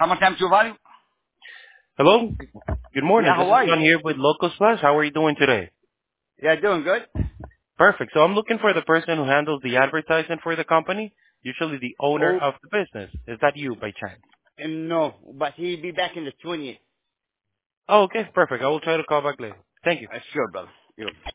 Summertime True Value. Hello. Good morning. Yeah, This how is are you? John here with Local Splash. How are you doing today? Yeah, doing good. Perfect. So I'm looking for the person who handles the advertisement for the company, usually the owner Oh, of the business. Is that you by chance? no, but he'll be back in the 20th. Oh, okay. Perfect. I will try to call back later. Thank you. Sure, brother. You